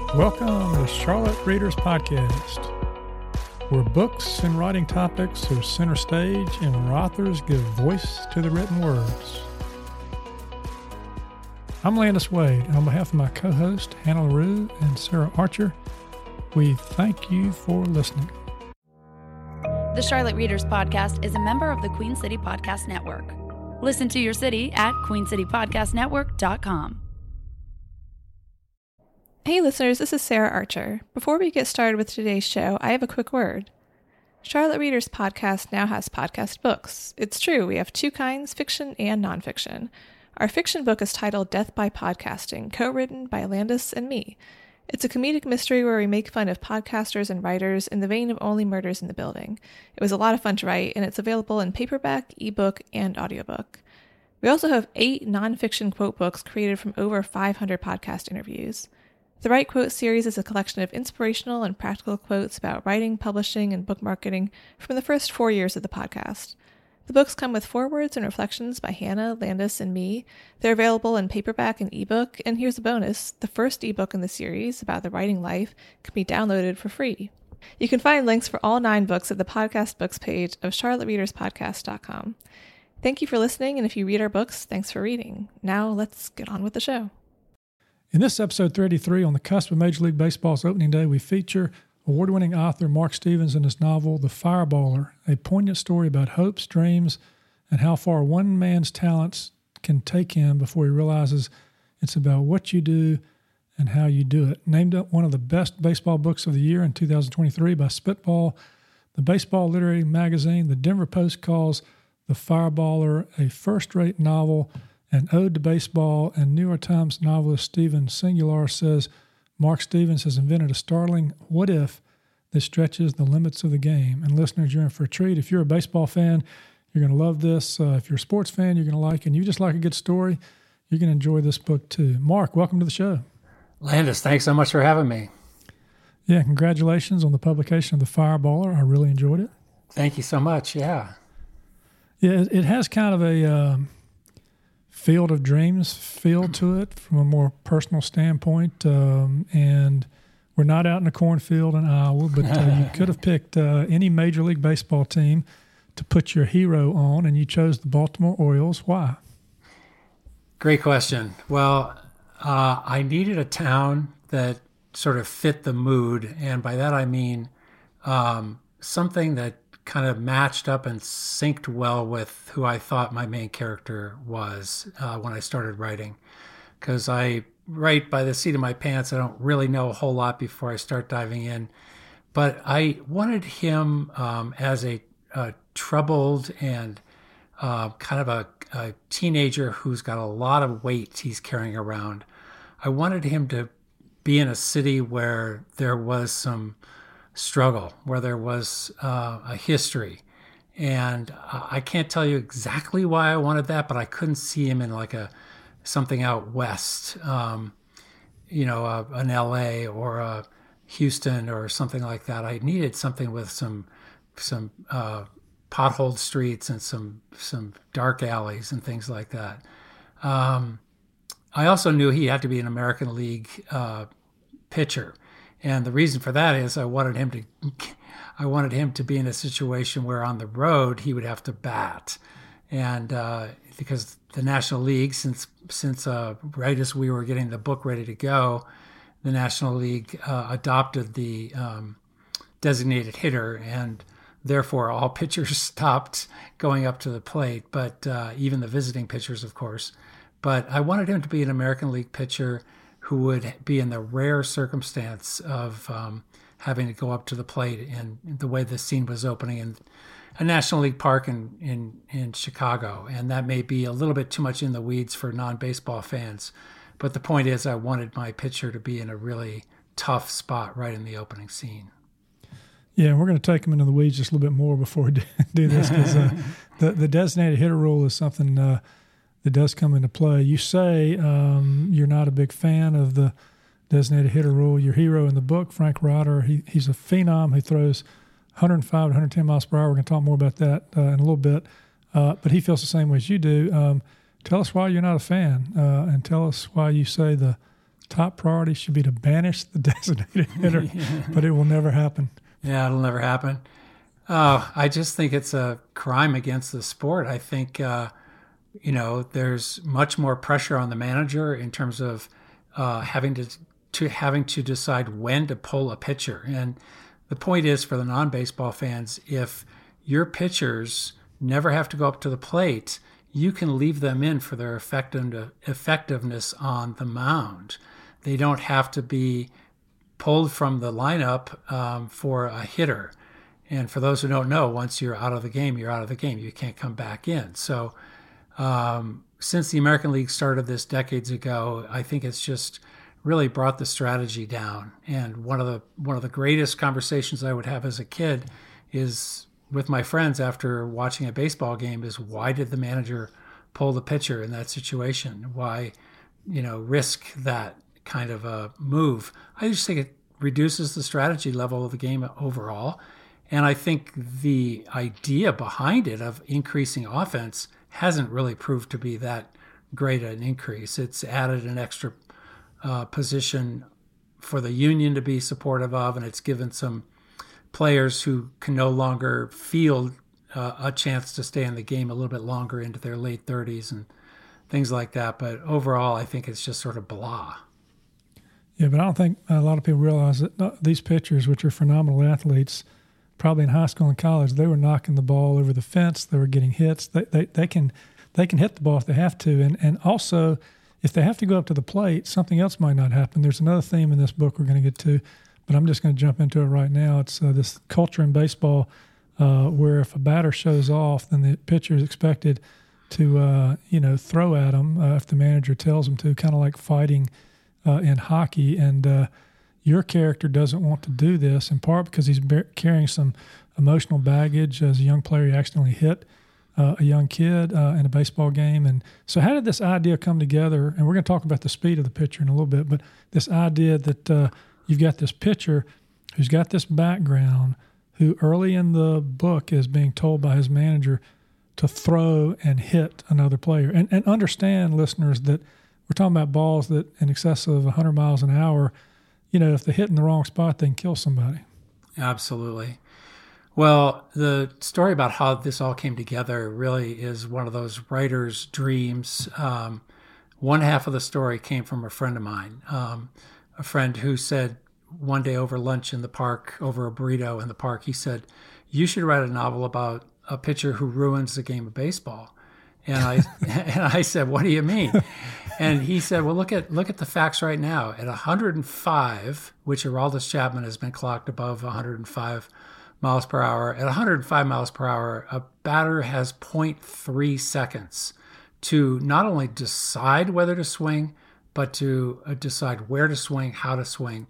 Welcome to Charlotte Readers Podcast, where books and writing topics are center stage and authors give voice to the written words. I'm Landis Wade, and on behalf of my co-host Hannah LaRue and Sarah Archer, we thank you for listening. The Charlotte Readers Podcast is a member of the Queen City Podcast Network. Listen to your city at queencitypodcastnetwork.com. Hey listeners, this is Sarah Archer. Before we get started with today's show, I have a quick word. Charlotte Readers Podcast now has podcast books. It's true, we have two kinds, fiction and nonfiction. Our fiction book is titled Death by Podcasting, co-written by Landis and me. It's a comedic mystery where we make fun of podcasters and writers in the vein of Only Murders in the Building. It was a lot of fun to write, and it's available in paperback, ebook, and audiobook. We also have 8 nonfiction quote books created from over 500 podcast interviews. The Write Quote series is a collection of inspirational and practical quotes about writing, publishing, and book marketing from the first 4 years of the podcast. The books come with forewords and reflections by Hannah, Landis, and me. They're available in paperback and ebook, and here's a bonus. The first ebook in the series about the writing life can be downloaded for free. You can find links for all 9 books at the podcast books page of charlottereaderspodcast.com. Thank you for listening, and if you read our books, thanks for reading. Now let's get on with the show. In this episode 33, on the cusp of Major League Baseball's opening day, we feature award-winning author Mark Stevens in his novel, The Fireballer, a poignant story about hopes, dreams, and how far one man's talents can take him before he realizes it's about what you do and how you do it. Named one of the best baseball books of the year in 2023 by Spitball, the baseball literary magazine, the Denver Post calls The Fireballer a first-rate novel, an ode to baseball, and New York Times novelist Stephen Singular says Mark Stevens has invented a startling what-if that stretches the limits of the game. And listeners, you're in for a treat. If you're a baseball fan, you're going to love this. If you're a sports fan, you're going to like it. And you just like a good story, you're going to enjoy this book too. Mark, welcome to the show. Landis, thanks so much for having me. Yeah, congratulations on the publication of The Fireballer. I really enjoyed it. Thank you so much, yeah. Yeah, it has kind of a Field of Dreams feel to it from a more personal standpoint, and we're not out in a cornfield in Iowa, but you could have picked any Major League Baseball team to put your hero on, and you chose the Baltimore Orioles. Why? Great question. Well, I needed a town that sort of fit the mood, and by that I mean something that kind of matched up and synced well with who I thought my main character was when I started writing. Because I write by the seat of my pants. I don't really know a whole lot before I start diving in. But I wanted him as a troubled and kind of a teenager who's got a lot of weight he's carrying around. I wanted him to be in a city where there was some struggle, where there was a history. And I can't tell you exactly why I wanted that, but I couldn't see him in like something out west, an LA or a Houston or something like that. I needed something with some potholed streets and some dark alleys and things like that. I also knew he had to be an American League pitcher. And the reason for that is I wanted him to be in a situation where on the road he would have to bat, and because the National League, since right as we were getting the book ready to go, the National League adopted the designated hitter, and therefore all pitchers stopped going up to the plate, but even the visiting pitchers, of course. But I wanted him to be an American League pitcher who would be in the rare circumstance of having to go up to the plate, and the way the scene was opening in a National League park in Chicago. And that may be a little bit too much in the weeds for non-baseball fans. But the point is I wanted my pitcher to be in a really tough spot right in the opening scene. Yeah, we're going to take him into the weeds just a little bit more before we do this, because the designated hitter rule is something that does come into play. You say you're not a big fan of the designated hitter rule. Your hero in the book, Frank Ryder, he's a phenom who throws 105 to 110 miles per hour. We're going to talk more about that in a little bit. But he feels the same way as you do. Tell us why you're not a fan, and tell us why you say the top priority should be to banish the designated hitter, but it will never happen. Yeah, it'll never happen. I just think it's a crime against the sport. I think, there's much more pressure on the manager in terms of having to decide when to pull a pitcher. And the point is, for the non-baseball fans, if your pitchers never have to go up to the plate, you can leave them in for their effectiveness on the mound. They don't have to be pulled from the lineup for a hitter. And for those who don't know, once you're out of the game, you're out of the game. You can't come back in. So since the American League started this decades ago, I think it's just really brought the strategy down. And one of the greatest conversations I would have as a kid is with my friends after watching a baseball game is, why did the manager pull the pitcher in that situation? Why, risk that kind of a move? I just think it reduces the strategy level of the game overall. And I think the idea behind it of increasing offense hasn't really proved to be that great an increase. It's added an extra position for the union to be supportive of, and it's given some players who can no longer field a chance to stay in the game a little bit longer into their late 30s and things like that. But overall, I think it's just sort of blah. Yeah, but I don't think a lot of people realize that these pitchers, which are phenomenal athletes, probably in high school and college, they were knocking the ball over the fence. They were getting hits. They can hit the ball if they have to. And also, if they have to go up to the plate, something else might not happen. There's another theme in this book we're going to get to, but I'm just going to jump into it right now. It's this culture in baseball where if a batter shows off, then the pitcher is expected to, throw at him if the manager tells him to, kind of like fighting in hockey. And your character doesn't want to do this, in part because he's carrying some emotional baggage. As a young player, he accidentally hit a young kid in a baseball game. And so how did this idea come together? And we're going to talk about the speed of the pitcher in a little bit, but this idea that you've got this pitcher who's got this background, who early in the book is being told by his manager to throw and hit another player. And understand, listeners, that we're talking about balls that in excess of 100 miles an hour, if they hit in the wrong spot, they can kill somebody. Absolutely. Well, the story about how this all came together really is one of those writer's dreams. One half of the story came from a friend of mine, a friend who said one day over lunch in the park, over a burrito in the park, he said, "You should write a novel about a pitcher who ruins the game of baseball." And I said, "What do you mean?" And he said, "Well, look at the facts right now. At 105, which Aroldis Chapman has been clocked above 105 miles per hour. At 105 miles per hour, a batter has 0.3 seconds to not only decide whether to swing, but to decide where to swing, how to swing.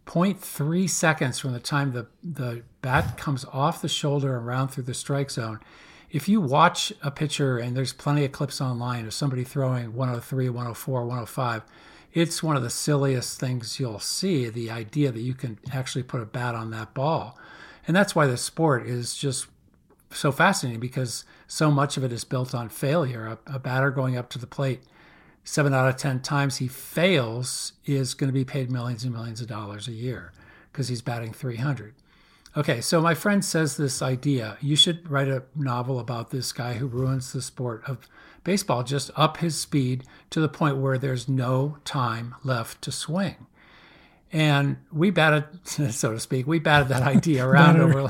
0.3 seconds from the time the bat comes off the shoulder and around through the strike zone. If you watch a pitcher, and there's plenty of clips online of somebody throwing 103, 104, 105, it's one of the silliest things you'll see, the idea that you can actually put a bat on that ball. And that's why the sport is just so fascinating, because so much of it is built on failure. A batter going up to the plate 7 out of 10 times he fails is going to be paid millions and millions of dollars a year because he's batting 300. Okay, so my friend says this idea, you should write a novel about this guy who ruins the sport of baseball, just up his speed to the point where there's no time left to swing. And we batted, so to speak, we batted that idea around over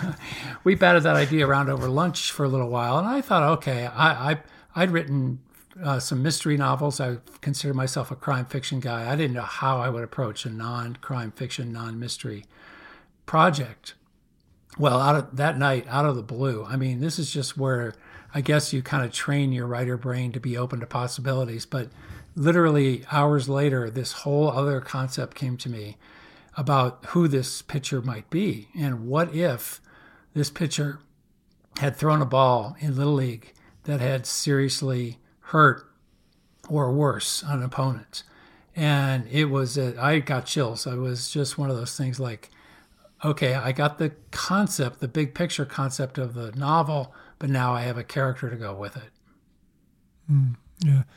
lunch for a little while. And I thought, okay, I'd written some mystery novels. I consider myself a crime fiction guy. I didn't know how I would approach a non-crime fiction, non-mystery project. Well, out of the blue, I mean, this is just where I guess you kind of train your writer brain to be open to possibilities. But literally hours later, this whole other concept came to me about who this pitcher might be. And what if this pitcher had thrown a ball in Little League that had seriously hurt or worse an opponent? And it was, I got chills. It was just one of those things like, okay, I got the concept, the big picture concept of the novel, but now I have a character to go with it. Yeah.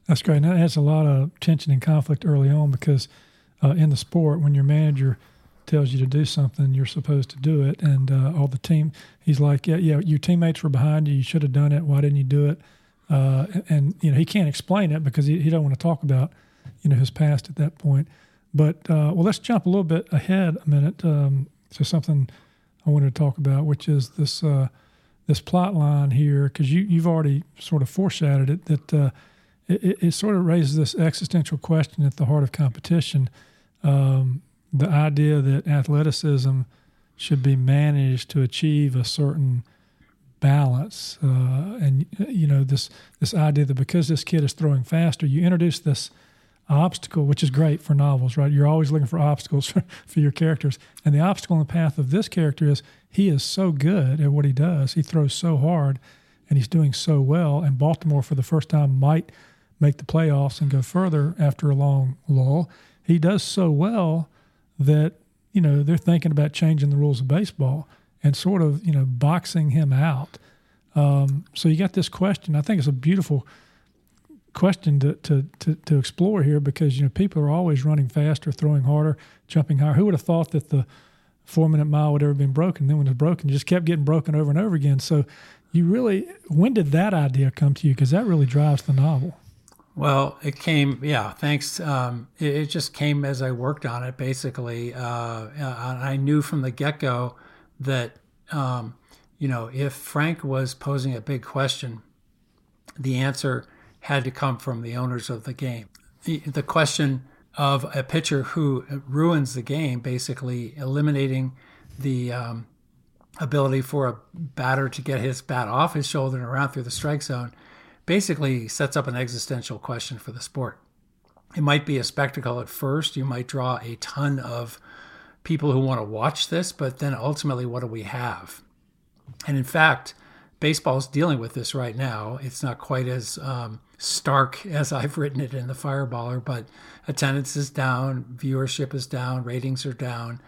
That's great. And that adds a lot of tension and conflict early on because in the sport, when your manager tells you to do something, you're supposed to do it. And all the team, he's like, yeah, your teammates were behind you. You should have done it. Why didn't you do it? And he can't explain it because he don't want to talk about, his past at that point. But, let's jump a little bit ahead a minute to something I wanted to talk about, which is this plot line here, because you've already sort of foreshadowed it, that it sort of raises this existential question at the heart of competition. The idea that athleticism should be managed to achieve a certain balance, and this idea that because this kid is throwing faster, you introduce this obstacle, which is great for novels, right? You're always looking for obstacles for your characters, and the obstacle in the path of this character is he is so good at what he does. He throws so hard, and he's doing so well. And Baltimore, for the first time, might make the playoffs and go further after a long lull. He does so well that, they're thinking about changing the rules of baseball and sort of, boxing him out. So you got this question. I think it's a beautiful question to explore here because, people are always running faster, throwing harder, jumping higher. Who would have thought that the 4-minute mile would ever been broken? Then when it was broken, it just kept getting broken over and over again. So when did that idea come to you? Because that really drives the novel. Well, it came, thanks. It just came as I worked on it, basically. I knew from the get-go that, if Frank was posing a big question, the answer had to come from the owners of the game. The question of a pitcher who ruins the game, basically eliminating the ability for a batter to get his bat off his shoulder and around through the strike zone, basically sets up an existential question for the sport. It might be a spectacle at first. You might draw a ton of people who want to watch this, but then ultimately, what do we have? And in fact, baseball is dealing with this right now. It's not quite as stark as I've written it in The Fireballer, but attendance is down, viewership is down, ratings are down.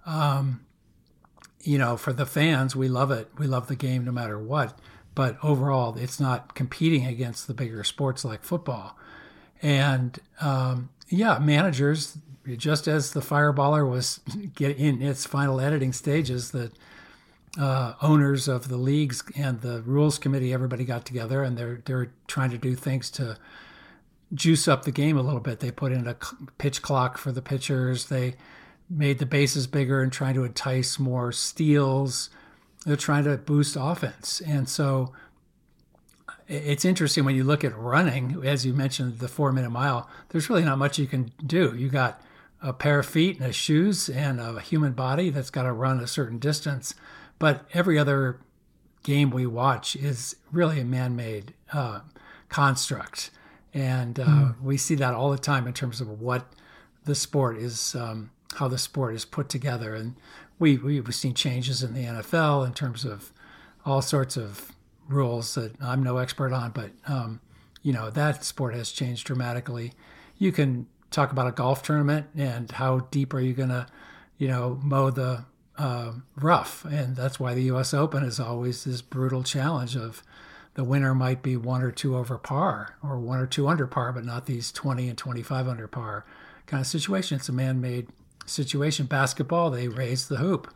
For the fans, we love it. We love the game no matter what. But overall, it's not competing against the bigger sports like football. And managers, just as The Fireballer was in its final editing stages, the owners of the leagues and the rules committee, everybody got together, and they're trying to do things to juice up the game a little bit. They put in a pitch clock for the pitchers. They made the bases bigger and trying to entice more steals. They're trying to boost offense. And so it's interesting when you look at running, as you mentioned, the 4-minute mile, there's really not much you can do. You got a pair of feet and shoes and a human body that's got to run a certain distance. But every other game we watch is really a man-made construct. And we see that all the time in terms of what the sport is, how the sport is put together. And we've seen changes in the NFL in terms of all sorts of rules that I'm no expert on, but that sport has changed dramatically. You can talk about a golf tournament and how deep are you going to, mow the rough, and that's why the U.S. Open is always this brutal challenge of the winner might be 1 or 2 over par or 1 or 2 under par, but not these 20 and 25 under par kind of situation. It's a man-made situation. Basketball, they raised the hoop.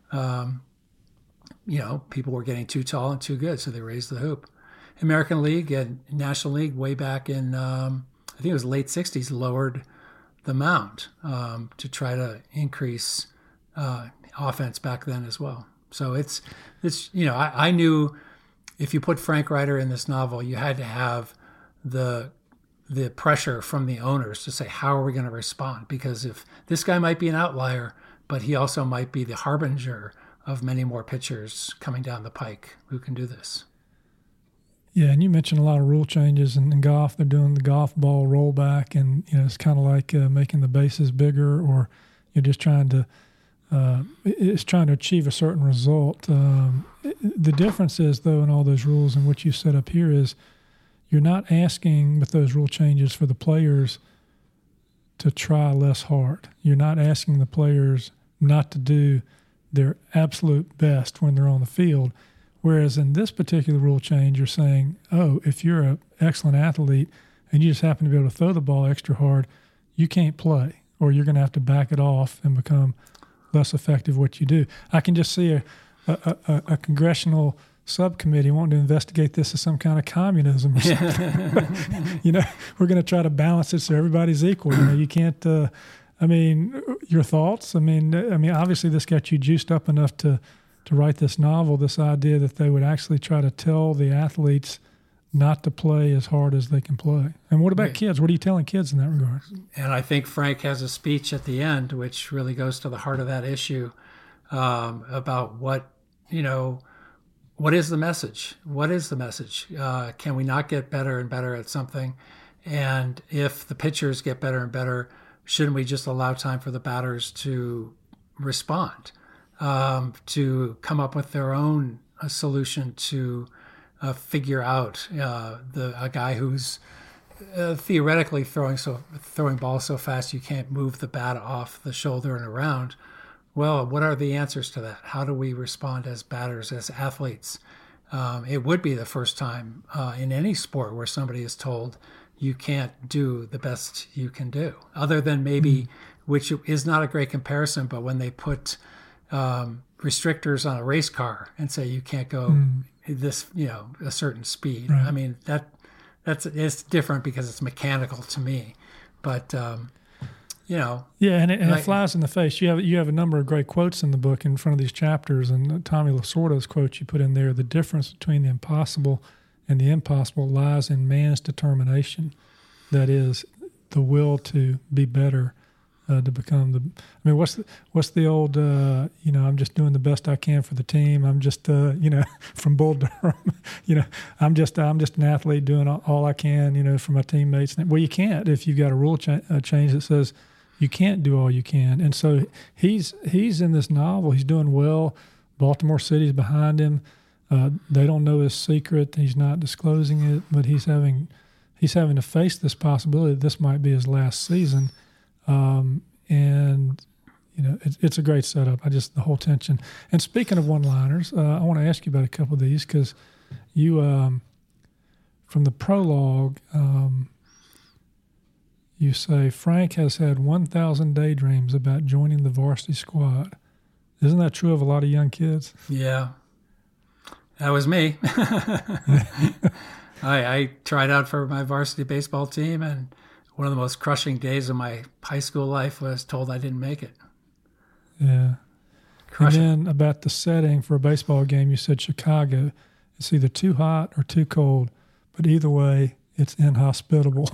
People were getting too tall and too good, so they raised the hoop. American League and National League way back in, I think it was late 60s, lowered the mound to try to increase offense back then as well. So it's I knew if you put Frank Reiter in this novel, you had to have the pressure from the owners to say, how are we going to respond? Because if this guy might be an outlier, but he also might be the harbinger of many more pitchers coming down the pike who can do this. Yeah, and you mentioned a lot of rule changes in golf. They're doing the golf ball rollback, and it's kind of like making the bases bigger, or you're just trying to achieve a certain result. The difference is, though, in all those rules and what you set up here is you're not asking with those rule changes for the players to try less hard. You're not asking the players not to do their absolute best when they're on the field. Whereas in this particular rule change, you're saying, if you're an excellent athlete, and you just happen to be able to throw the ball extra hard, you can't play, or you're going to have to back it off and become less effective what you do. I can just see a congressional subcommittee wanting to investigate this as some kind of communism or something. We're going to try to balance it so everybody's equal. You can't. Your thoughts? Obviously this got you juiced up enough to write this novel. This idea that they would actually try to tell the athletes not to play as hard as they can play. And what about kids? What are you telling kids in that regard? And I think Frank has a speech at the end which really goes to the heart of that issue about what is the message? What is the message? Can we not get better and better at something? And if the pitchers get better and better, shouldn't we just allow time for the batters to respond, to come up with their own solution to figure out a guy who's theoretically throwing balls so fast you can't move the bat off the shoulder and around? Well, what are the answers to that? How do we respond as batters, as athletes? It would be the first time in any sport where somebody is told you can't do the best you can do, other than maybe, which is not a great comparison, but when they put restrictors on a race car and say you can't go this, a certain speed. Right. It's different because it's mechanical to me, but and it flies in the face. You have a number of great quotes in the book in front of these chapters, and Tommy Lasorda's quote you put in there: the difference between the impossible and the impossible lies in man's determination. That is, the will to be better, to become what's the old I'm just doing the best I can for the team. I'm just from Bull Durham. I'm just an athlete doing all I can for my teammates. Well, you can't if you've got a rule change that says you can't do all you can. And so he's in this novel. He's doing well. Baltimore City's behind him. They don't know his secret. He's not disclosing it, but he's having to face this possibility that this might be his last season. It's a great setup. The whole tension. And speaking of one-liners, I want to ask you about a couple of these because you, from the prologue, you say Frank has had 1,000 daydreams about joining the varsity squad. Isn't that true of a lot of young kids? Yeah. That was me. I tried out for my varsity baseball team, and one of the most crushing days of my high school life was told I didn't make it. Yeah. Crushing. And then about the setting for a baseball game, you said Chicago. It's either too hot or too cold, but either way, it's inhospitable.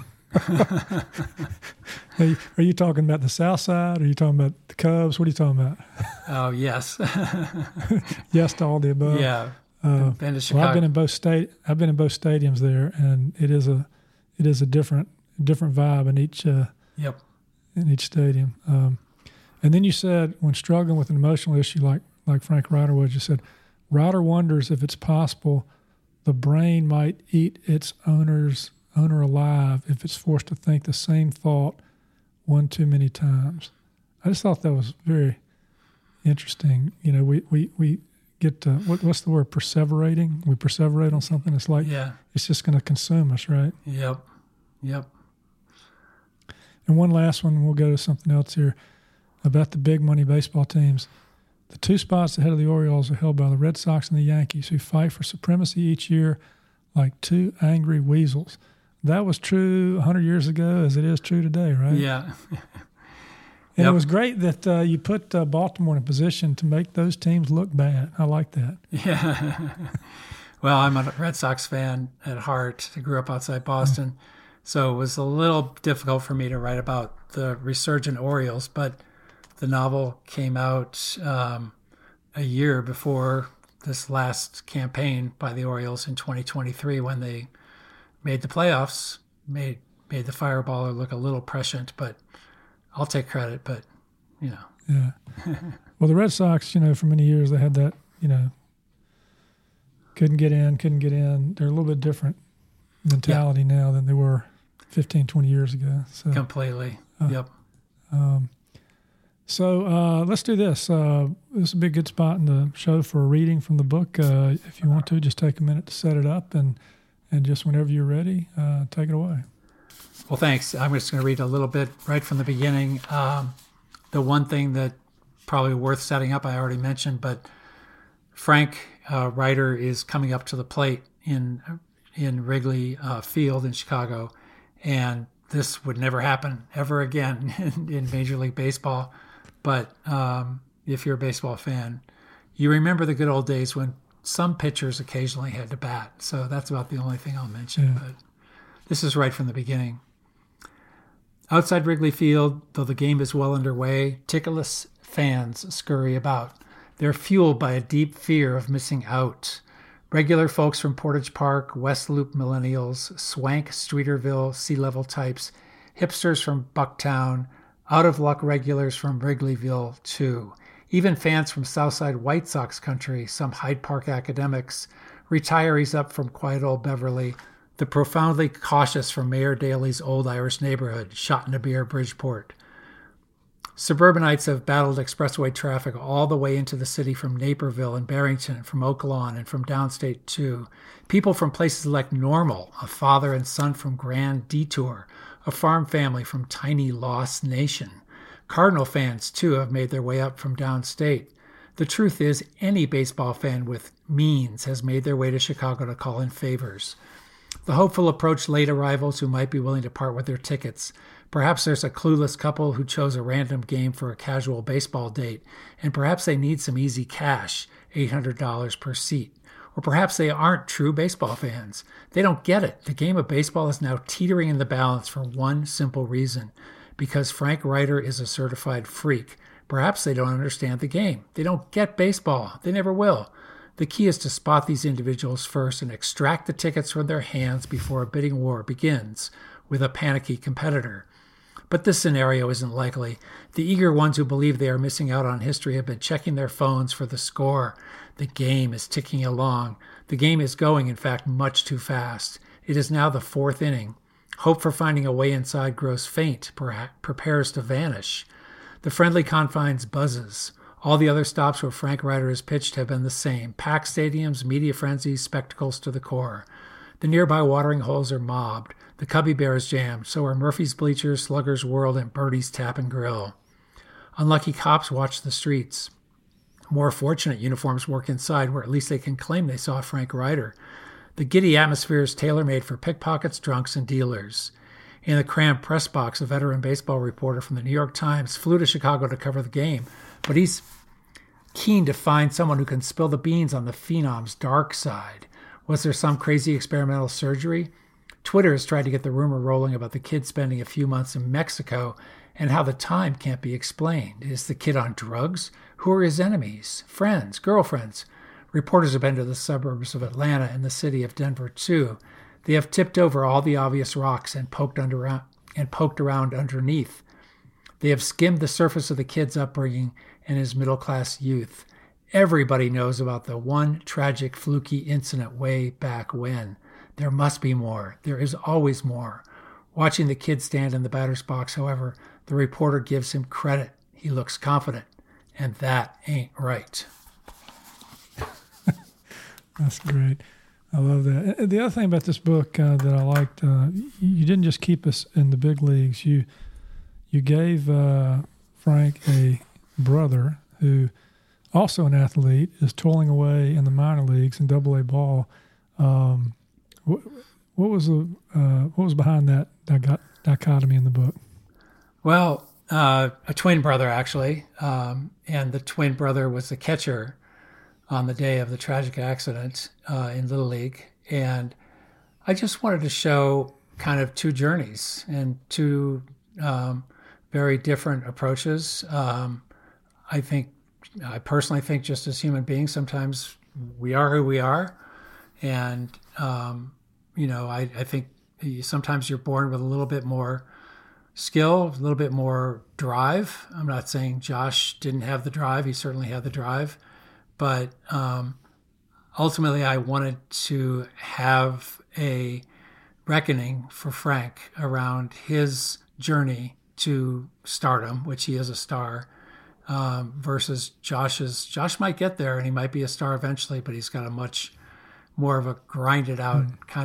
Are you talking about the South Side? Or are you talking about the Cubs? What are you talking about? Oh, yes. Yes to all the above. Yeah. Been to Chicago. Well, I've been in both stadiums there, and it is a different vibe in each in each stadium. And then you said when struggling with an emotional issue like Frank Ryder was, you said Ryder wonders if it's possible the brain might eat its owner alive if it's forced to think the same thought one too many times. I just thought that was very interesting. We get to, what's the word, perseverating? We perseverate on something. It's like it's just going to consume us, right? Yep. And one last one, we'll go to something else here about the big money baseball teams. The two spots ahead of the Orioles are held by the Red Sox and the Yankees, who fight for supremacy each year like two angry weasels. That was true 100 years ago as it is true today, right? Yeah. And it was great that you put Baltimore in a position to make those teams look bad. I like that. Yeah. Well, I'm a Red Sox fan at heart. I grew up outside Boston, so it was a little difficult for me to write about the resurgent Orioles, but the novel came out a year before this last campaign by the Orioles in 2023 when they made the playoffs, made the Fireballer look a little prescient, but I'll take credit, but, Yeah. Well, the Red Sox, for many years they had that, couldn't get in. They're a little bit different mentality now than they were 15, 20 years ago. So, completely. Yep. So let's do this. This would be a good spot in the show for a reading from the book. If you want to, just take a minute to set it up and just whenever you're ready, take it away. Well, thanks. I'm just going to read a little bit right from the beginning. The one thing that probably worth setting up, I already mentioned, but Frank Reiter is coming up to the plate in Wrigley Field in Chicago, and this would never happen ever again in Major League Baseball. But if you're a baseball fan, you remember the good old days when some pitchers occasionally had to bat. So that's about the only thing I'll mention. Yeah. But this is right from the beginning. Outside Wrigley Field, though the game is well underway, ticketless fans scurry about. They're fueled by a deep fear of missing out. Regular folks from Portage Park, West Loop millennials, swank Streeterville sea-level types, hipsters from Bucktown, out-of-luck regulars from Wrigleyville, too. Even fans from Southside White Sox country, some Hyde Park academics, retirees up from quiet old Beverly, the profoundly cautious from Mayor Daley's old Irish neighborhood, Shotonabeer, Bridgeport. Suburbanites have battled expressway traffic all the way into the city from Naperville and Barrington, from Oaklawn, and from downstate too. People from places like Normal, a father and son from Grand Detour, a farm family from tiny Lost Nation. Cardinal fans, too, have made their way up from downstate. The truth is, any baseball fan with means has made their way to Chicago to call in favors. The hopeful approach late arrivals who might be willing to part with their tickets. Perhaps there's a clueless couple who chose a random game for a casual baseball date, and perhaps they need some easy cash, $800 per seat. Or perhaps they aren't true baseball fans. They don't get it. The game of baseball is now teetering in the balance for one simple reason. Because Frank Reiter is a certified freak. Perhaps they don't understand the game. They don't get baseball. They never will. The key is to spot these individuals first and extract the tickets from their hands before a bidding war begins with a panicky competitor. But this scenario isn't likely. The eager ones who believe they are missing out on history have been checking their phones for the score. The game is ticking along. The game is going, in fact, much too fast. It is now the fourth inning. Hope for finding a way inside grows faint, prepares to vanish. The friendly confines buzzes. All the other stops where Frank Reiter has pitched have been the same. Packed stadiums, media frenzies, spectacles to the core. The nearby watering holes are mobbed. The Cubby Bear is jammed. So are Murphy's Bleachers, Slugger's World, and Birdie's Tap and Grill. Unlucky cops watch the streets. More fortunate uniforms work inside, where at least they can claim they saw Frank Reiter. The giddy atmosphere is tailor-made for pickpockets, drunks, and dealers. In the cramped press box, a veteran baseball reporter from the New York Times flew to Chicago to cover the game, but he's keen to find someone who can spill the beans on the Phenom's dark side. Was there some crazy experimental surgery? Twitter has tried to get the rumor rolling about the kid spending a few months in Mexico and how the time can't be explained. Is the kid on drugs? Who are his enemies? Friends? Girlfriends? Reporters have been to the suburbs of Atlanta and the city of Denver, too. They have tipped over all the obvious rocks and poked around underneath. They have skimmed the surface of the kid's upbringing and his middle-class youth. Everybody knows about the one tragic, fluky incident way back when. There must be more. There is always more. Watching the kid stand in the batter's box, however, the reporter gives him credit. He looks confident, and that ain't right. That's great. I love that. The other thing about this book that I liked, you didn't just keep us in the big leagues. You gave Frank a brother who, also an athlete, is toiling away in the minor leagues in AA ball. What was behind that dichotomy in the book? Well, a twin brother, actually, and the twin brother was the catcher on the day of the tragic accident in Little League. And I just wanted to show kind of two journeys and two very different approaches. I personally think just as human beings, sometimes we are who we are. And, I think sometimes you're born with a little bit more skill, a little bit more drive. I'm not saying Josh didn't have the drive. He certainly had the drive. But ultimately, I wanted to have a reckoning for Frank around his journey to stardom, which he is a star, versus Josh's. Josh might get there and he might be a star eventually, but he's got a much more of a grinded out kind of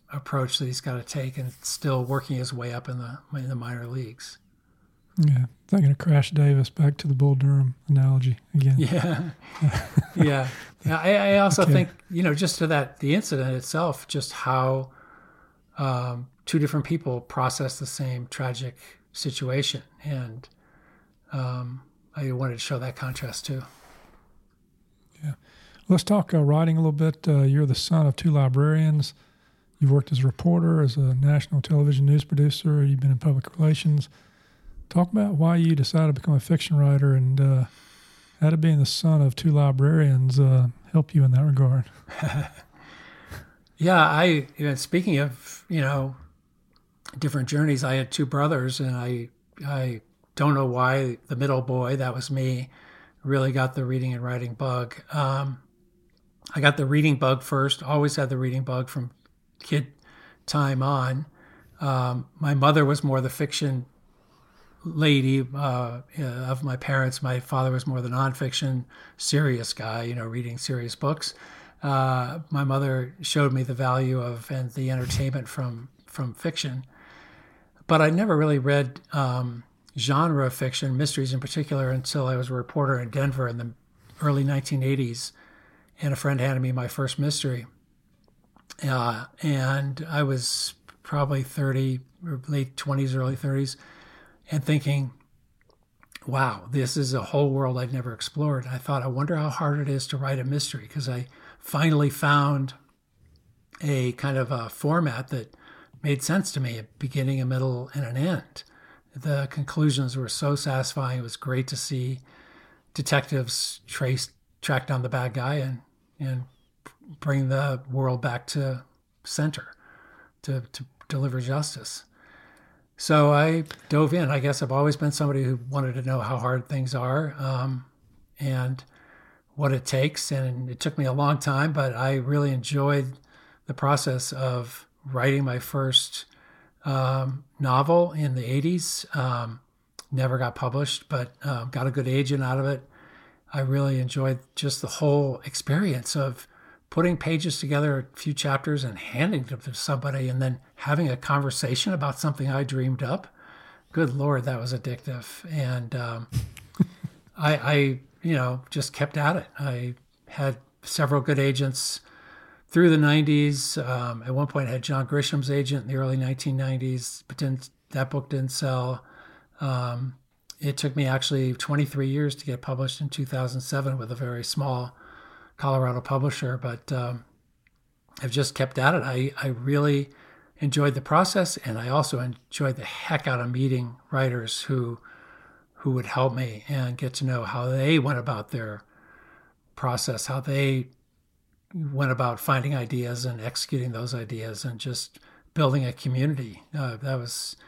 approach that he's got to take, and still working his way up in the minor leagues. Yeah, thinking of Crash Davis, back to the Bull Durham analogy again. Yeah, yeah. I also think, just to the incident itself, just how two different people process the same tragic situation, and I wanted to show that contrast too. Yeah, let's talk writing a little bit. You're the son of two librarians. You've worked as a reporter, as a national television news producer. You've been in public relations. Talk about why you decided to become a fiction writer, and how did being the son of two librarians help you in that regard? Yeah, speaking of, different journeys, I had two brothers, and I don't know why the middle boy, that was me, really got the reading and writing bug. I got the reading bug first, always had the reading bug from kid time on. My mother was more the fiction lady of my parents. My father was more the nonfiction, serious guy, reading serious books. My mother showed me the value of and the entertainment from fiction. But I never really read genre fiction, mysteries in particular, until I was a reporter in Denver in the early 1980s. And a friend handed me my first mystery. And I was probably 30, or late 20s, early 30s, and thinking, wow, this is a whole world I'd never explored. And I thought, I wonder how hard it is to write a mystery, because I finally found a kind of a format that made sense to me, a beginning, a middle, and an end. The conclusions were so satisfying. It was great to see detectives track down the bad guy and bring the world back to center to deliver justice. So I dove in. I guess I've always been somebody who wanted to know how hard things are and what it takes. And it took me a long time, but I really enjoyed the process of writing my first novel in the 80s. Never got published, but got a good agent out of it. I really enjoyed just the whole experience of putting pages together, a few chapters, and handing them to somebody, and then having a conversation about something I dreamed up. Good Lord, that was addictive. And I just kept at it. I had several good agents through the 90s. At one point, I had John Grisham's agent in the early 1990s, but that book didn't sell. It took me actually 23 years to get published in 2007 with a very small Colorado publisher, but I've just kept at it. I really enjoyed the process, and I also enjoyed the heck out of meeting writers who would help me and get to know how they went about their process, how they went about finding ideas and executing those ideas, and just building a community. That was,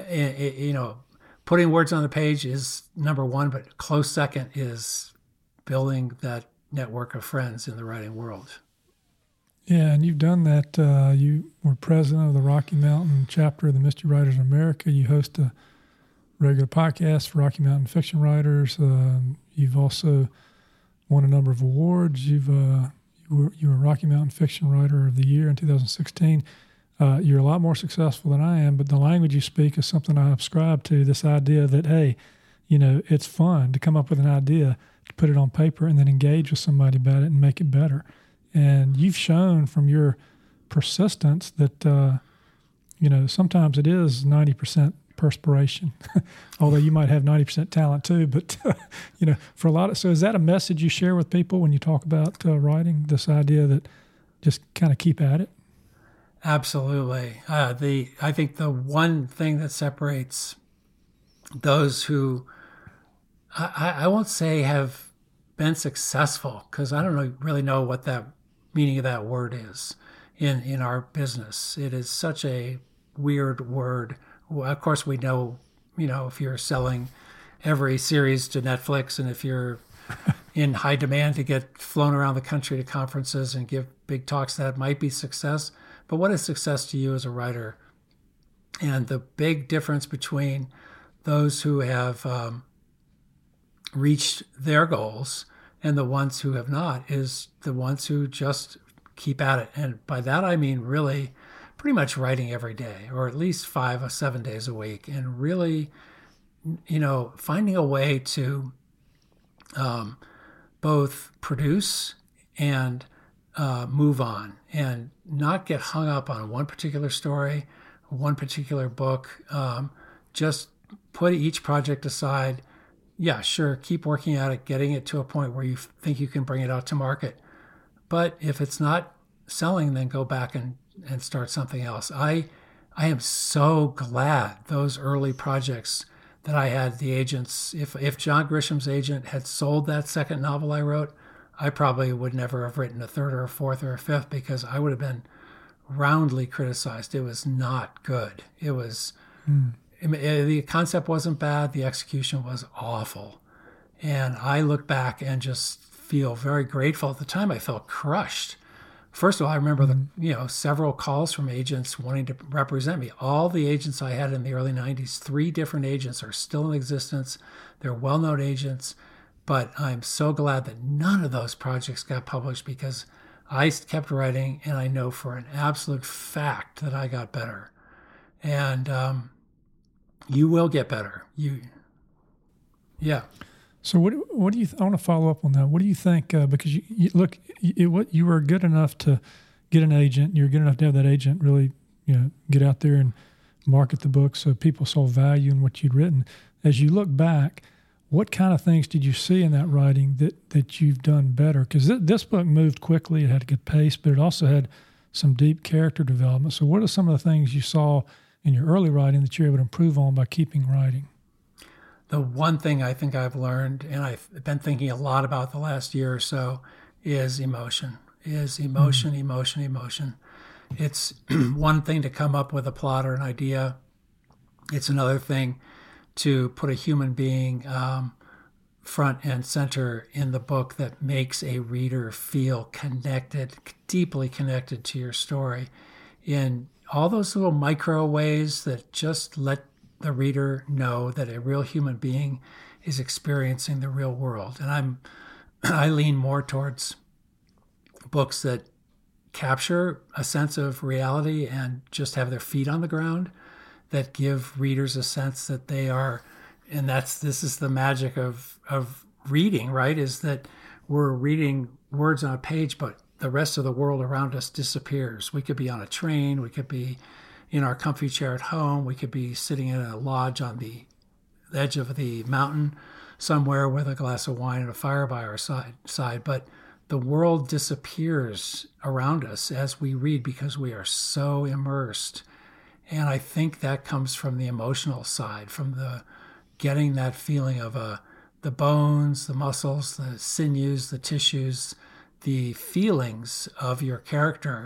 putting words on the page is number one, but close second is building that network of friends in the writing world. Yeah, and you've done that. You were president of the Rocky Mountain chapter of the Mystery Writers of America. You host a regular podcast for Rocky Mountain fiction writers. You've also won a number of awards. You were Rocky Mountain Fiction Writer of the Year in 2016. You're a lot more successful than I am, but the language you speak is something I subscribe to, this idea that, hey, it's fun to come up with an idea, to put it on paper, and then engage with somebody about it and make it better. And you've shown from your persistence that, sometimes it is 90% perspiration, although you might have 90% talent too. But, for a lot of, so is that a message you share with people when you talk about writing, this idea that just kind of keep at it? Absolutely. I think the one thing that separates those who, I won't say have been successful, because I don't really know what that meaning of that word is in our business. It is such a weird word. Well, of course, we know, if you're selling every series to Netflix, and if you're in high demand to get flown around the country to conferences and give big talks, that might be success. But what is success to you as a writer? And the big difference between those who have reached their goals and the ones who have not is the ones who just keep at it. And by that, I mean really pretty much writing every day, or at least 5 or 7 days a week, and really, finding a way to both produce and move on, and not get hung up on one particular story, one particular book. Just put each project aside. Yeah, sure, keep working at it, getting it to a point where you think you can bring it out to market. But if it's not selling, then go back and start something else. I am so glad those early projects that I had the agents. If John Grisham's agent had sold that second novel I wrote, I probably would never have written a third or a fourth or a fifth, because I would have been roundly criticized. It was not good. It was, the concept wasn't bad. The execution was awful. And I look back and just feel very grateful. At the time, I felt crushed. First of all, I remember several calls from agents wanting to represent me. All the agents I had in the early 90s, 3 different agents are still in existence. They're well-known agents, but I'm so glad that none of those projects got published, because I kept writing, and I know for an absolute fact that I got better. And you will get better. Yeah. So what do you? I want to follow up on that. What do you think? Because you were good enough to get an agent. You were good enough to have that agent really, get out there and market the book, so people saw value in what you'd written. As you look back, what kind of things did you see in that writing that you've done better? Because this book moved quickly. It had a good pace, but it also had some deep character development. So what are some of the things you saw in your early writing that you're able to improve on by keeping writing? The one thing I think I've learned, and I've been thinking a lot about the last year or so, is emotion. Emotion. It's one thing to come up with a plot or an idea. It's another thing to put a human being front and center in the book that makes a reader feel connected, deeply connected to your story, in all those little micro ways that just let the reader know that a real human being is experiencing the real world. And I lean more towards books that capture a sense of reality and just have their feet on the ground, that give readers a sense that they are, and this is the magic of reading, right? Is that we're reading words on a page, but the rest of the world around us disappears. We could be on a train, we could be in our comfy chair at home, we could be sitting in a lodge on the edge of the mountain somewhere with a glass of wine and a fire by our side. But the world disappears around us as we read, because we are so immersed. And I think that comes from the emotional side, from the getting that feeling of the bones, the muscles, the sinews, the tissues, the feelings of your character.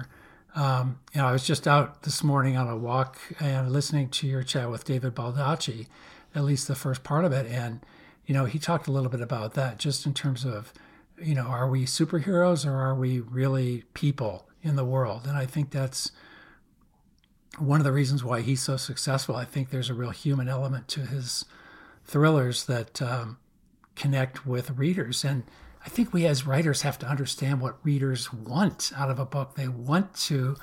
I was just out this morning on a walk and listening to your chat with David Baldacci, at least the first part of it. And, he talked a little bit about that, just in terms of, are we superheroes or are we really people in the world? And I think that's one of the reasons why he's so successful. I think there's a real human element to his thrillers that connect with readers. And I think we as writers have to understand what readers want out of a book. They want to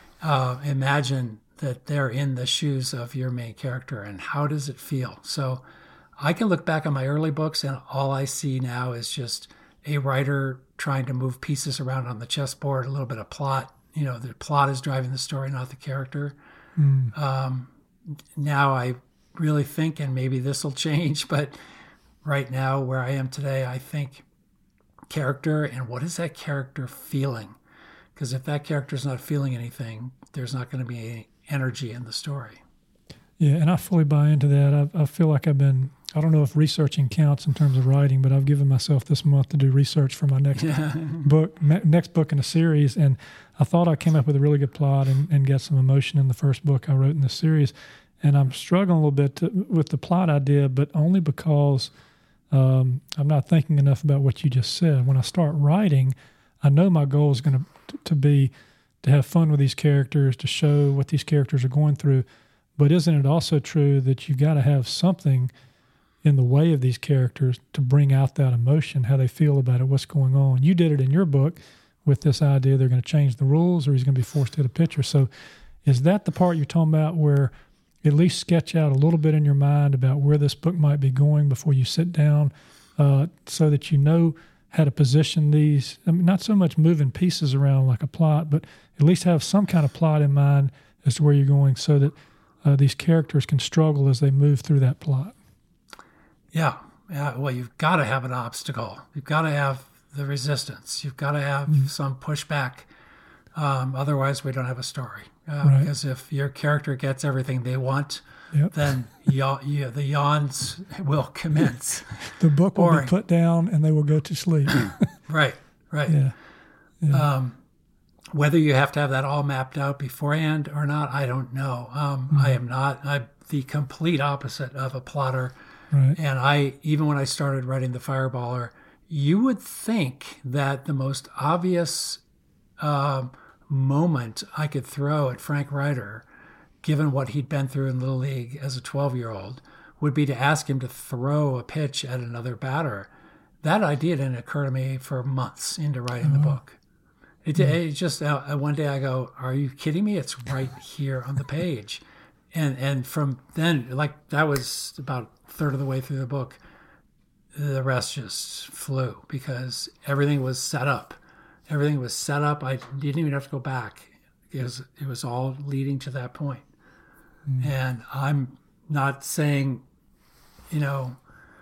imagine that they're in the shoes of your main character, and how does it feel? So I can look back on my early books, and all I see now is just a writer trying to move pieces around on the chessboard, a little bit of plot. The plot is driving the story, not the character. Now I really think, and maybe this will change, but right now where I am today, I think character, and what is that character feeling? Because if that character's not feeling anything, there's not going to be any energy in the story. Yeah, and I fully buy into that. I feel like I don't know if researching counts in terms of writing, but I've given myself this month to do research for my next book in a series, and I thought I came up with a really good plot and got some emotion in the first book I wrote in this series. And I'm struggling a little bit with the plot idea, but only because I'm not thinking enough about what you just said. When I start writing, I know my goal is going to be to have fun with these characters, to show what these characters are going through. But isn't it also true that you've got to have something in the way of these characters to bring out that emotion, how they feel about it, what's going on? You did it in your book with this idea they're going to change the rules or he's going to be forced to hit a pitcher. So Is that the part you're talking about where at least sketch out a little bit in your mind about where this book might be going before you sit down, so that you know how to position these? I mean, not so much moving pieces around like a plot, but at least have some kind of plot in mind as to where you're going, so that these characters can struggle as they move through that plot. Yeah. Well, you've got to have an obstacle. You've got to have the resistance. You've got to have some pushback. Otherwise, we don't have a story. Right. Because if your character gets everything they want, Yep. then the yawns will commence. The book will Boring. be put down and they will go to sleep. Right. Yeah. Whether you have to have that all mapped out beforehand or not, I don't know. I am not. I'm the complete opposite of a plotter. Right. And even when I started writing The Fireballer, you would think that the most obvious moment I could throw at Frank Ryder, given what he'd been through in Little League as a 12-year-old, would be to ask him to throw a pitch at another batter. That idea didn't occur to me for months into writing the book. It just one day I go, "Are you kidding me? It's right here on the page," and from then, like, that was about a third of the way through the book. The rest just flew because everything was set up. Everything was set up. I didn't even have to go back. It was all leading to that point. And I'm not saying, it'll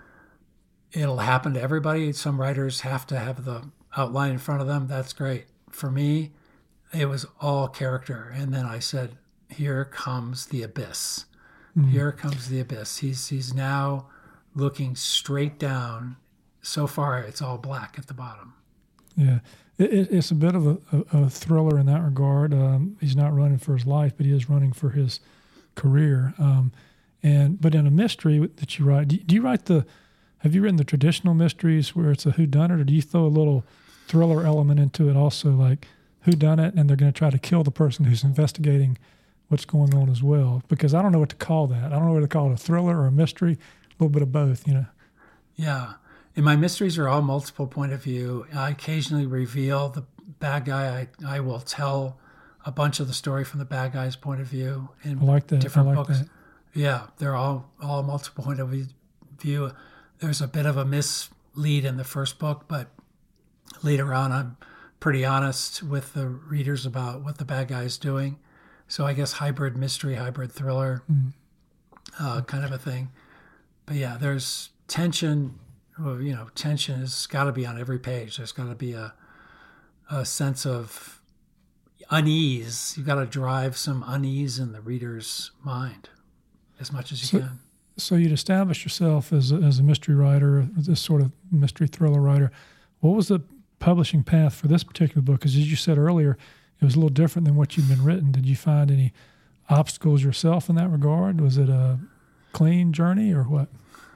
happen to everybody. Some writers have to have the outline in front of them. That's great. For me, it was all character. And then I said, here comes the abyss. Here comes the abyss. He's now looking straight down. So far, it's all black at the bottom. Yeah. It's a bit of a thriller in that regard. He's not running for his life, but he is running for his career. But in a mystery that you write, do you write have you written the traditional mysteries where it's a whodunit, or do you throw a little thriller element into it also, like whodunit, and they're going to try to kill the person who's investigating what's going on as well? Because I don't know what to call that. I don't know whether to call it a thriller or a mystery, a little bit of both, Yeah. And my mysteries are all multiple point of view. I occasionally reveal the bad guy. I will tell a bunch of the story from the bad guy's point of view in I like that. different I like books. that. Yeah, they're all multiple point of view. There's a bit of a mislead in the first book, but later on I'm pretty honest with the readers about what the bad guy is doing. So I guess hybrid mystery, hybrid thriller, kind of a thing. But yeah, there's tension. Well, tension has got to be on every page. There's got to be a sense of unease. You've got to drive some unease in the reader's mind as much as you can. So you'd established yourself as a mystery writer, this sort of mystery thriller writer. What was the publishing path for this particular book? Because as you said earlier, it was a little different than what you'd been written. Did you find any obstacles yourself in that regard? Was it a clean journey or what?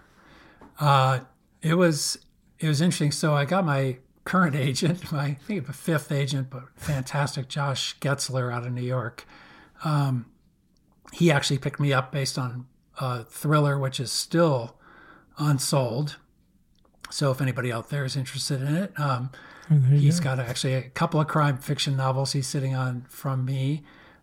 It was interesting. So I got my current agent, I think a fifth agent, but fantastic, Josh Getzler out of New York. He actually picked me up based on Thriller, which is still unsold. So if anybody out there is interested in it, he's got actually a couple of crime fiction novels he's sitting on from me.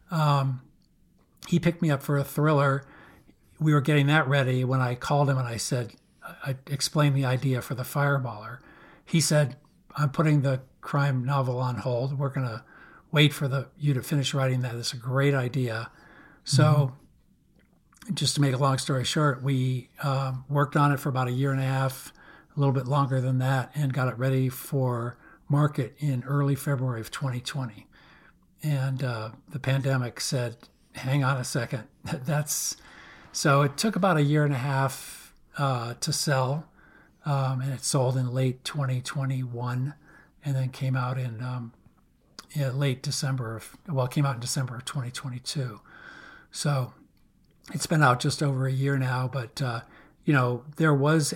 He picked me up for a thriller. We were getting that ready when I called him and I said, I explained the idea for The Fireballer. He said, I'm putting the crime novel on hold. We're going to wait for you to finish writing that. It's a great idea. So just to make a long story short, we worked on it for about a year and a half, a little bit longer than that, and got it ready for market in early February of 2020. And the pandemic said, hang on a second. So it took about a year and a half to sell, and it sold in late 2021, and then came out in late December came out in December of 2022. So it's been out just over a year now, but there was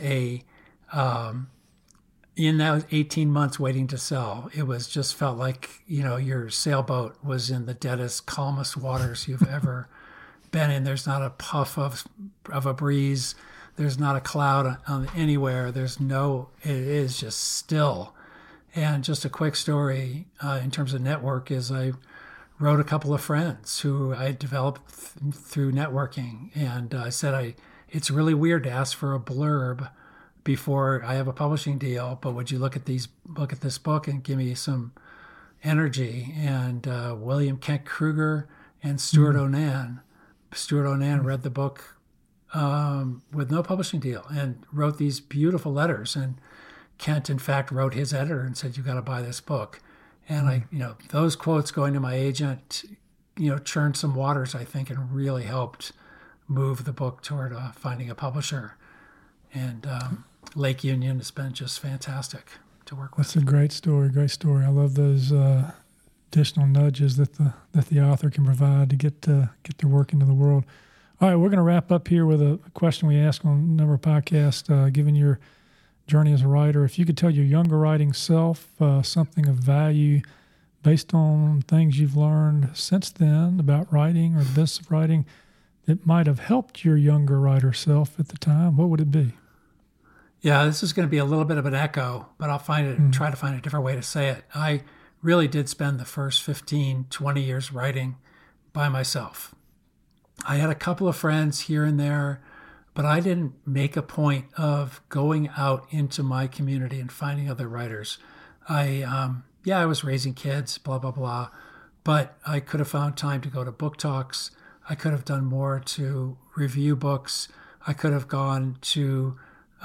in that 18 months waiting to sell, it was just felt like your sailboat was in the deadest, calmest waters you've ever been in. There's not a puff of a breeze. There's not a cloud on anywhere. It is just still. And just a quick story in terms of network is I wrote a couple of friends who I developed through networking. And I said, it's really weird to ask for a blurb before I have a publishing deal, but would you look at this book and give me some energy? And William Kent Kruger and Stuart Onan. Stuart Onan read the book with no publishing deal and wrote these beautiful letters. And Kent, in fact, wrote his editor and said, "You got to buy this book." And those quotes going to my agent, churned some waters, I think, and really helped move the book toward finding a publisher. And Lake Union has been just fantastic to work with. That's a great story. I love those additional nudges that the author can provide to get their work into the world. All right, we're going to wrap up here with a question we ask on a number of podcasts. Given your journey as a writer, if you could tell your younger writing self something of value based on things you've learned since then about writing or the business of writing that might have helped your younger writer self at the time, what would it be? Yeah, this is going to be a little bit of an echo, but I'll try to find a different way to say it. I really did spend the first 15, 20 years writing by myself. I had a couple of friends here and there, but I didn't make a point of going out into my community and finding other writers. I was raising kids, blah, blah, blah, but I could have found time to go to book talks. I could have done more to review books. I could have gone to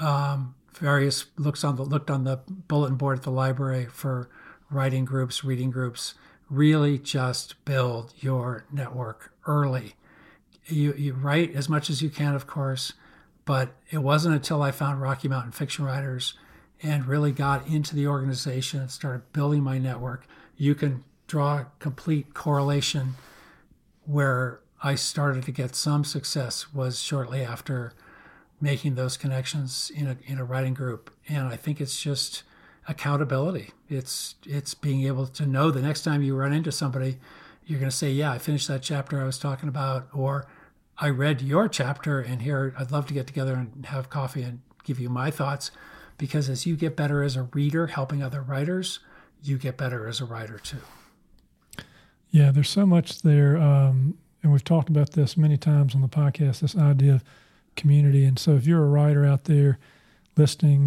looked on the bulletin board at the library for writing groups, reading groups. Really just build your network early. You write as much as you can, of course, but it wasn't until I found Rocky Mountain Fiction Writers and really got into the organization and started building my network. You can draw a complete correlation. Where I started to get some success was shortly after making those connections in a writing group. And I think it's just accountability. It's being able to know the next time you run into somebody, you're going to say, yeah, I finished that chapter I was talking about, or I read your chapter, and here I'd love to get together and have coffee and give you my thoughts. Because as you get better as a reader helping other writers, you get better as a writer too. Yeah, there's so much there. And we've talked about this many times on the podcast, this idea of community. And so if you're a writer out there listening,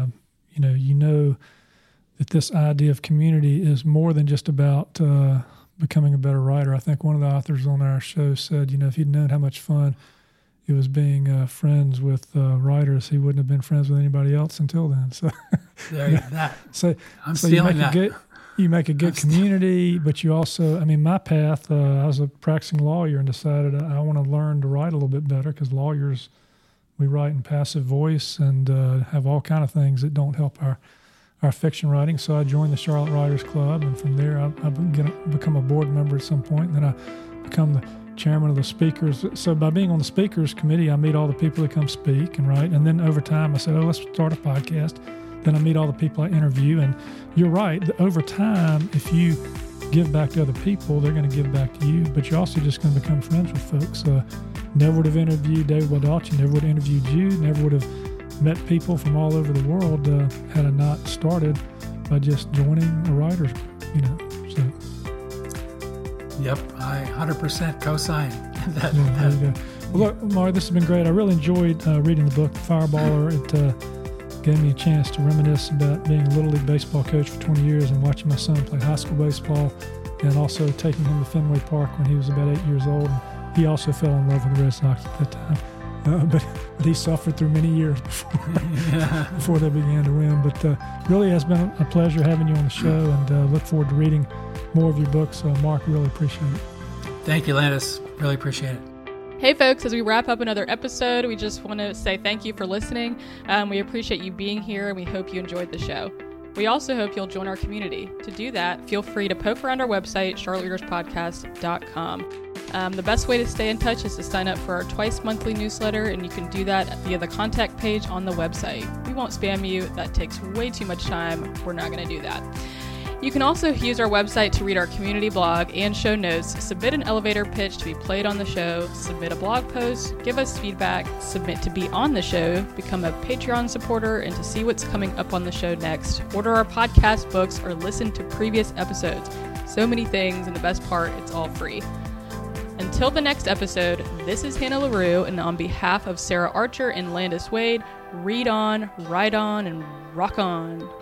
you know that this idea of community is more than just about becoming a better writer. I think one of the authors on our show said, if he'd known how much fun it was being friends with writers, he wouldn't have been friends with anybody else until then. So there you that. So I'm stealing that. You make a good community, but you also, my path, I was a practicing lawyer and decided I want to learn to write a little bit better because lawyers, we write in passive voice and have all kind of things that don't help our fiction writing. So I joined the Charlotte Writers Club, and from there I've become a board member at some point, and then I become the chairman of the speakers. So by being on the speakers committee, I meet all the people that come speak and write. And then over time I said, let's start a podcast. Then I meet all the people I interview. And you're right, over time, if you give back to other people, they're going to give back to you, but you're also just going to become friends with folks. Never would have interviewed David Baldacci, never would have interviewed you, never would have met people from all over the world had I not started by just joining a writer's group, so. Yep, I 100% co-sign that. There you go. Well, look, Mark, this has been great. I really enjoyed reading the book, Fireballer. It gave me a chance to reminisce about being a Little League baseball coach for 20 years and watching my son play high school baseball, and also taking him to Fenway Park when he was about 8 years old. And he also fell in love with the Red Sox at that time. But he suffered through many years before they began to win. But really has been a pleasure having you on the show, and look forward to reading more of your books. Mark, really appreciate it. Thank you, Landis. Really appreciate it. Hey folks, as we wrap up another episode, we just want to say thank you for listening. We appreciate you being here, and we hope you enjoyed the show. We also hope you'll join our community. To do that, feel free to poke around our website, charlottereaderspodcast.com. The best way to stay in touch is to sign up for our twice monthly newsletter, and you can do that via the contact page on the website. We won't spam you. That takes way too much time. We're not going to do that. You can also use our website to read our community blog and show notes, submit an elevator pitch to be played on the show, submit a blog post, give us feedback, submit to be on the show, become a Patreon supporter, and to see what's coming up on the show next, order our podcast books, or listen to previous episodes. so many things, and the best part, it's all free. Until the next episode, this is Hannah LaRue, and on behalf of Sarah Archer and Landis Wade, read on, write on, and rock on.